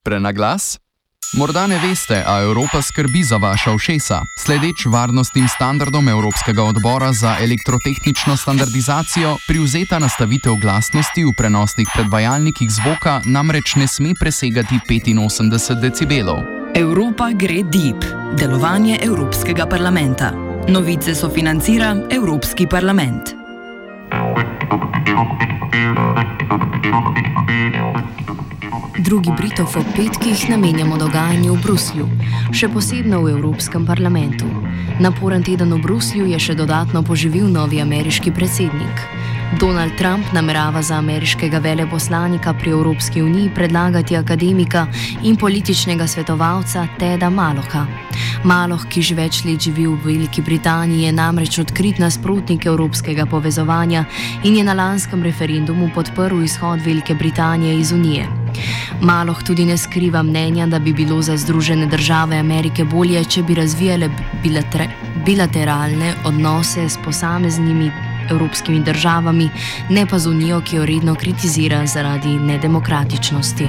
Prenaglas? Morda ne veste, a Evropa skrbi za vaša ušesa. Sledeč varnostnim standardom Evropskega odbora za elektrotehnično standardizacijo, privzeta nastavitev glasnosti v prenosnih predvajalnikih zvoka namreč ne sme presegati 85 decibelov. Evropa gre deep. Delovanje Evropskega parlamenta. Novice sofinancira Evropski parlament. Drugi Britov ob petkih namenjamo dogajanju v Bruslju, še posebno v Evropskem parlamentu. Naporen teden v Bruslju je še dodatno poživil novi ameriški predsednik. Donald Trump namerava za ameriškega veleposlanika pri Evropski uniji predlagati akademika in političnega svetovalca Teda Malocha. Maloch, ki že več let živi v Veliki Britaniji, je namreč odkrit nasprotnik evropskega povezovanja in je na lanskem referendumu podprl izhod Velike Britanije iz Unije. Maloch tudi ne skriva mnenja, da bi bilo za Združene države Amerike bolje, če bi razvijale bilateralne odnose s posameznimi evropskimi državami, ne pa z Unijo, ki jo redno kritizira zaradi nedemokratičnosti.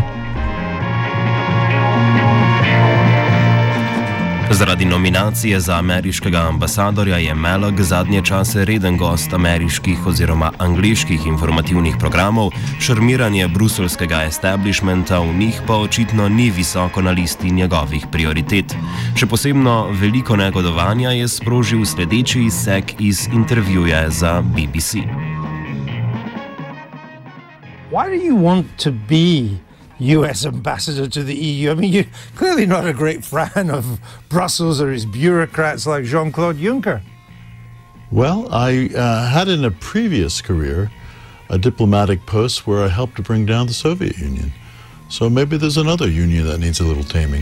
Zaradi nominacije za ameriškega ambasadorja je Maloch zadnje čase reden gost ameriških oziroma angleških informativnih programov, šarmiranje bruseljskega establishmenta v njih pa očitno ni visoko na listi njegovih prioritet. Še posebno veliko negodovanja je sprožil sledeči izsek iz intervjuja za BBC. Why do you want to be US ambassador to the EU? I mean, you're clearly not a great fan of Brussels or its bureaucrats like Jean-Claude Juncker. Well, I had in a previous career a diplomatic post where I helped to bring down the Soviet Union. So maybe there's another union that needs a little taming.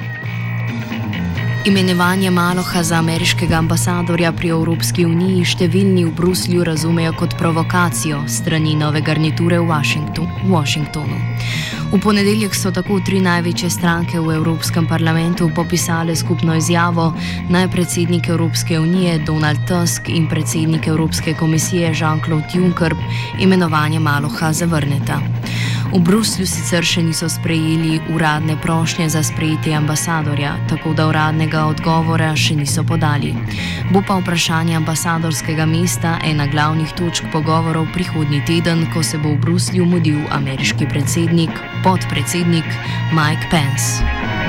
Imenovanje Malocha za ameriškega ambasadorja pri Evropski uniji številni v Bruslju razumejo kot provokacijo strani nove garniture v Washingtonu. V ponedeljek so tako 3 največje stranke v Evropskem parlamentu popisale skupno izjavo, naj predsednik Evropske unije Donald Tusk in predsednik Evropske komisije Jean-Claude Juncker imenovanje Malocha zavrneta. V Bruslju sicer še niso sprejeli uradne prošnje za sprejetje ambasadorja, tako da uradnega odgovora še niso podali. Bo pa vprašanje ambasadorskega mesta ena glavnih točk pogovorov prihodnji teden, ko se bo v Bruslju mudil ameriški podpredsednik Mike Pence.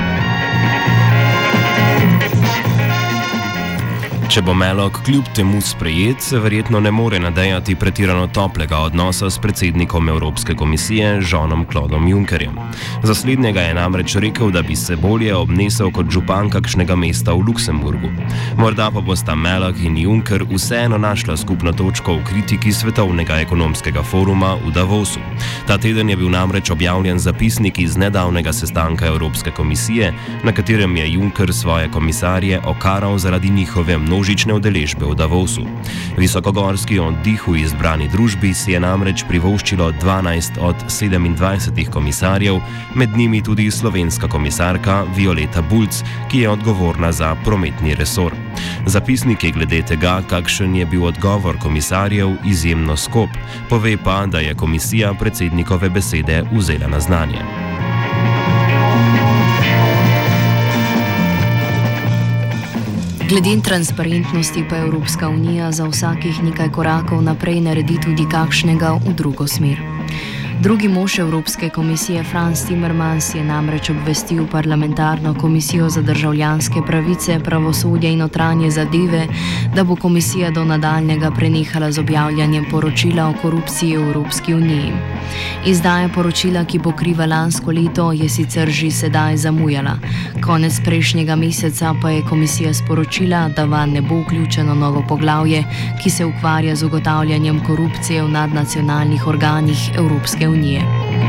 Če bo Maloch kljub temu sprejet, se verjetno ne more nadejati pretirano toplega odnosa s predsednikom Evropske komisije Jeanom-Claudom Junckerjem. Za slednjega je namreč rekel, da bi se bolje obnesel kot župan kakšnega mesta v Luksemburgu. Morda pa bosta Maloch in Juncker vseeno našla skupno točko v kritiki Svetovnega ekonomskega foruma v Davosu. Ta teden je bil namreč objavljen zapisnik iz nedavnega sestanka Evropske komisije, na katerem je Juncker svoje komisarje okaral zaradi njihove množične udeležbe v Davosu. Visokogorski oddih v izbrani družbi si je namreč privoščilo 12 od 27 komisarjev, med njimi tudi slovenska komisarka Violeta Bulc, ki je odgovorna za prometni resor. Zapisnik je glede tega, kakšen je bil odgovor komisarjev, izjemno skop, pove pa, da je komisija predsednikove besede vzela na znanje. Glede transparentnosti pa Evropska unija za vsakih nekaj korakov naprej naredi tudi kakšnega v drugo smer. Drugi mož Evropske komisije Frans Timmermans je namreč obvestil parlamentarno komisijo za državljanske pravice, pravosodje in notranje zadeve, da bo komisija do nadaljnjega prenehala z objavljanjem poročila o korupciji v Evropski uniji. Izdaja poročila, ki pokriva lansko leto, je sicer že sedaj zamujala. Konec prejšnjega meseca pa je komisija sporočila, da vanj ne bo vključeno novo poglavje, ki se ukvarja z ugotavljanjem korupcije v nadnacionalnih organih Evropske unije.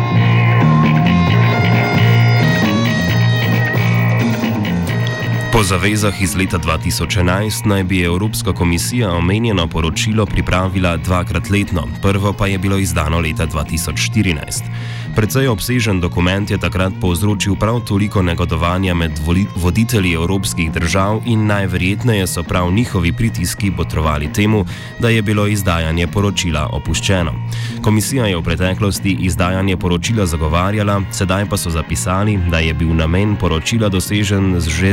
Po zavezah iz leta 2011 naj bi Evropska komisija omenjeno poročilo pripravila 2-krat letno, prvo pa je bilo izdano leta 2014. Precej obsežen dokument je takrat povzročil prav toliko negodovanja med voditelji evropskih držav in najverjetneje so prav njihovi pritiski botrovali temu, da je bilo izdajanje poročila opuščeno. Komisija je v preteklosti izdajanje poročila zagovarjala, sedaj pa so zapisali, da je bil namen poročila dosežen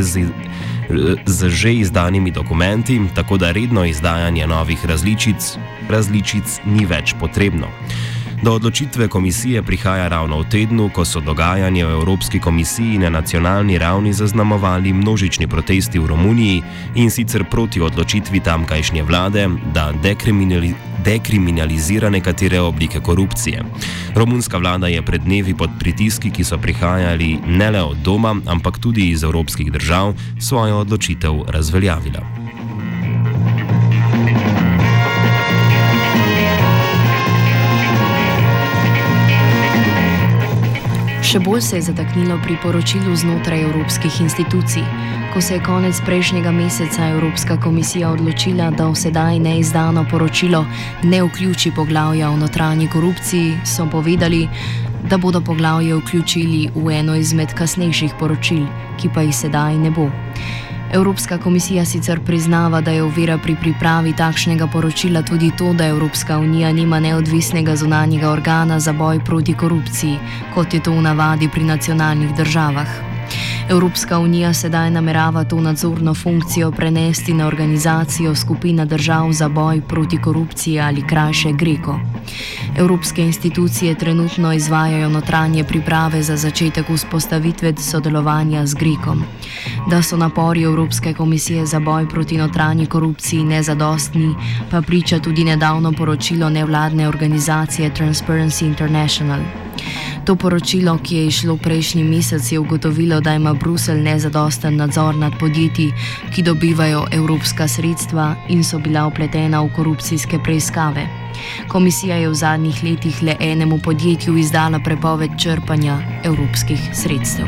z že izdanimi dokumenti, tako da redno izdajanje novih različic ni več potrebno. Do odločitve komisije prihaja ravno v tednu, ko so dogajanje v Evropski komisiji na nacionalni ravni zaznamovali množični protesti v Romuniji in sicer proti odločitvi tamkajšnje vlade, da dekriminalizira nekatere oblike korupcije. Romunska vlada je pred dnevi pod pritiski, ki so prihajali ne le od doma, ampak tudi iz evropskih držav, svojo odločitev razveljavila. Še bolj se je zataknilo pri poročilu znotraj evropskih institucij. Ko se je konec prejšnjega meseca Evropska komisija odločila, da v sedaj neizdano poročilo ne vključi poglavja o notranji korupciji, so povedali, da bodo poglavje vključili v eno izmed kasnejših poročil, ki pa jih sedaj ne bo. Evropska komisija sicer priznava, da je ovira pri pripravi takšnega poročila tudi to, da Evropska unija nima neodvisnega zunanjega organa za boj proti korupciji, kot je to v navadi pri nacionalnih državah. Evropska unija sedaj namerava to nadzorno funkcijo prenesti na organizacijo Skupina držav za boj proti korupciji ali krajše GRECO. Evropske institucije trenutno izvajajo notranje priprave za začetek vzpostavitve sodelovanja z GRECom. Da so napori Evropske komisije za boj proti notranji korupciji nezadostni, pa priča tudi nedavno poročilo nevladne organizacije Transparency International. To poročilo, ki je išlo prejšnji mesec, je ugotovilo, da ima Bruselj nezadosten nadzor nad podjetji, ki dobivajo evropska sredstva in so bila vpletena v korupcijske preiskave. Komisija je v zadnjih letih le enemu podjetju izdala prepoved črpanja evropskih sredstev.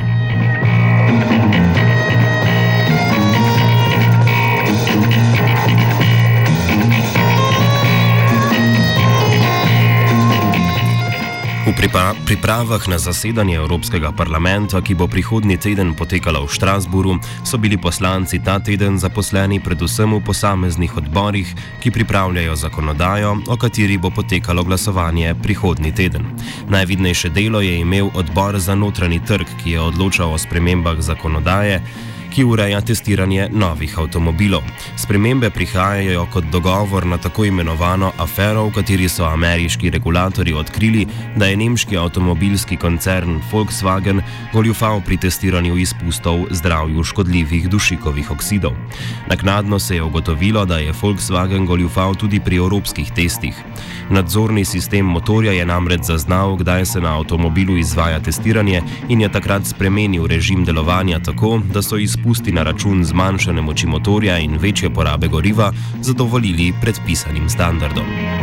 V pripravah na zasedanje Evropskega parlamenta, ki bo prihodnji teden potekalo v Štrasburu, so bili poslanci ta teden zaposleni predvsem v posameznih odborih, ki pripravljajo zakonodajo, o kateri bo potekalo glasovanje prihodnji teden. Najvidnejše delo je imel odbor za notranji trg, ki je odločal o spremembah zakonodaje, ki ureja testiranje novih avtomobilov. Spremembe prihajajo kot dogovor na tako imenovano afero, v kateri so ameriški regulatorji odkrili, da je nemški avtomobilski koncern Volkswagen goljufal pri testiranju izpustov zdravju škodljivih dušikovih oksidov. Naknadno se je ugotovilo, da je Volkswagen goljufal tudi pri evropskih testih. Nadzorni sistem motorja je namreč zaznal, kdaj se na avtomobilu izvaja testiranje in je takrat spremenil režim delovanja tako, da so izpusti na račun zmanjšane moči motorja in večje porabe goriva zadovoljili predpisanim standardom.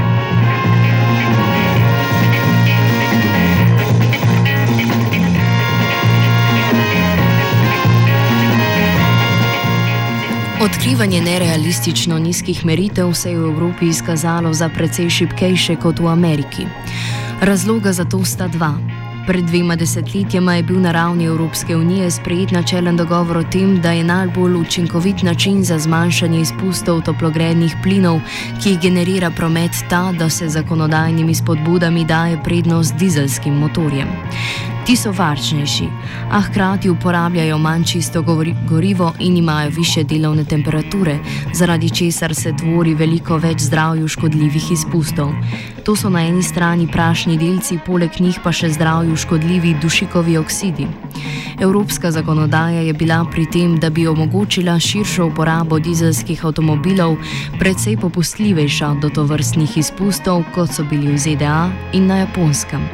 Odkrivanje nerealistično nizkih meritev se je v Evropi izkazalo za precej šibkejše kot v Ameriki. Razloga za to sta dva. Pred 2 desetletjema je bil na ravni Evropske unije sprejet načelen dogovor o tem, da je najbolj učinkovit način za zmanjšanje izpustov toplogrednih plinov, ki jih generira promet, ta, da se zakonodajnimi spodbudami daje prednost dizelskim motorjem. Ti so varčnejši, a hkrati uporabljajo manj čisto gorivo in imajo višje delovne temperature, zaradi česar se tvori veliko več zdravju škodljivih izpustov. To so na eni strani prašni delci, poleg njih pa še zdravju škodljivi dušikovi oksidi. Evropska zakonodaja je bila pri tem, da bi omogočila širšo uporabo dizelskih avtomobilov, precej popustljivejša do tovrstnih izpustov, kot so bili v ZDA in na Japonskem.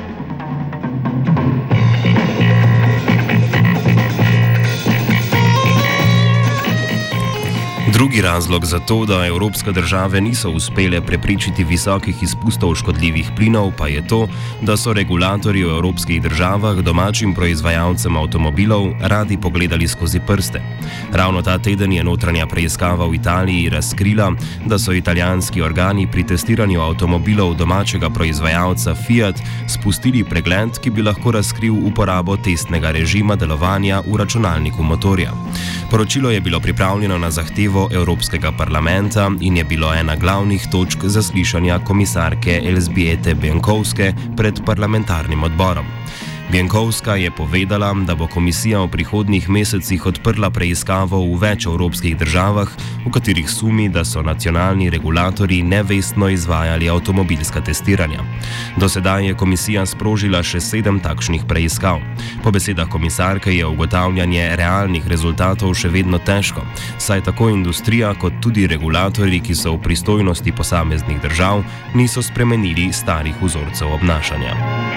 Drugi razlog za to, da evropske države niso uspele preprečiti visokih izpustov škodljivih plinov, pa je to, da so regulatorji v evropskih državah domačim proizvajalcem avtomobilov radi pogledali skozi prste. Ravno ta teden je notranja preiskava v Italiji razkrila, da so italijanski organi pri testiranju avtomobilov domačega proizvajalca Fiat spustili pregled, ki bi lahko razkril uporabo testnega režima delovanja v računalniku motorja. Poročilo je bilo pripravljeno na zahtevo Evropskega parlamenta in je bilo ena glavnih točk zaslišanja komisarke Elżbiete Bieńkowskiej pred parlamentarnim odborom. Bieńkowska je povedala, da bo komisija v prihodnjih mesecih odprla preiskavo v več evropskih državah, v katerih sumi, da so nacionalni regulatorji nevestno izvajali avtomobilska testiranja. Do sedaj je komisija sprožila še 7 takšnih preiskav. Po besedah komisarke je ugotavljanje realnih rezultatov še vedno težko, saj tako industrija kot tudi regulatorji, ki so v pristojnosti posameznih držav, niso spremenili starih vzorcev obnašanja.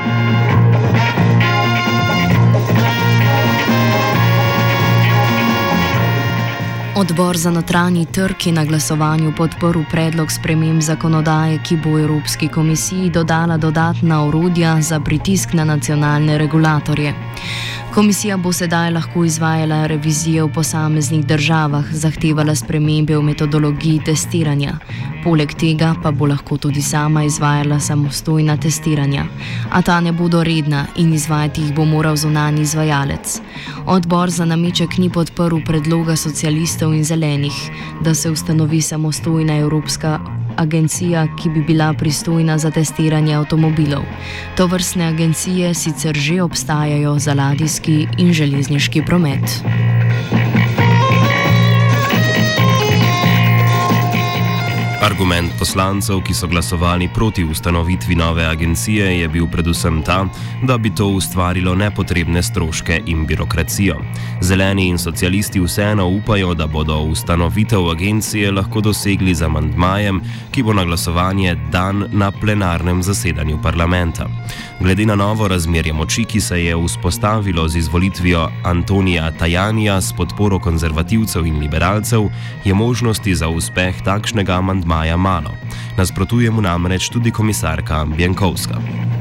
Odbor za notranji trg je na glasovanju podprl predlog sprememb zakonodaje, ki bo Evropski komisiji dodala dodatna orodja za pritisk na nacionalne regulatorje. Komisija bo sedaj lahko izvajala revizije v posameznih državah, zahtevala spremembe v metodologiji testiranja. Poleg tega pa bo lahko tudi sama izvajala samostojna testiranja, a ta ne bodo redna in izvajati jih bo moral zunanji izvajalec. Odbor za nameček ni podprl predloga socialistov in zelenih, da se ustanovi samostojna evropska agencija, ki bi bila pristojna za testiranje avtomobilov. Tovrstne agencije sicer že obstajajo za ladijski in železniški promet. Argument poslancev, ki so glasovali proti ustanovitvi nove agencije, je bil predvsem ta, da bi to ustvarilo nepotrebne stroške in birokracijo. Zeleni in socialisti vseeno upajo, da bodo ustanovitev agencije lahko dosegli z amandmajem, ki bo na glasovanje dan na plenarnem zasedanju parlamenta. Glede na novo razmerje moči, ki se je vzpostavilo z izvolitvijo Antonija Tajanija s podporo konzervativcev in liberalcev, je možnosti za uspeh takšnega amandmaja malo. Nasprotuje mu namreč tudi komisarka Bieńkowska.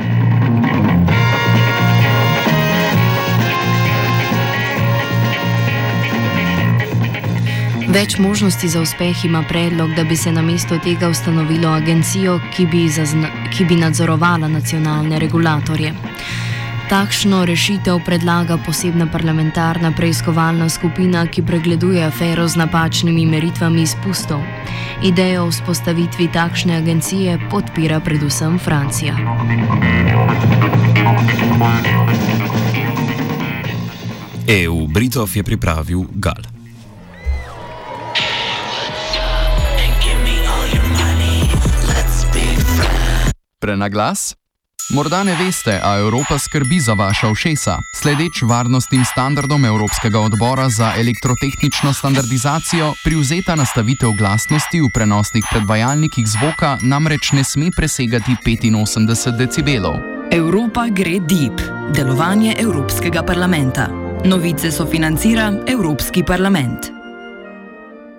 Več možnosti za uspeh ima predlog, da bi se namesto tega ustanovilo agencijo, ki bi nadzorovala nacionalne regulatorje. Takšno rešitev predlaga posebna parlamentarna preiskovalna skupina, ki pregleduje afero z napačnimi meritvami izpustov. Idejo o vzpostavitvi takšne agencije podpira predvsem Francija. EU Britov je pripravil Gal. Prenaglas? Morda ne veste, a Evropa skrbi za vaša ušesa. Sledeč varnostnim standardom Evropskega odbora za elektrotehnično standardizacijo, privzeta nastavitev glasnosti v prenosnih predvajalnikih zvoka namreč ne sme presegati 85 decibelov. Evropa gre deep. Delovanje Evropskega parlamenta. Novice sofinancira Evropski parlament.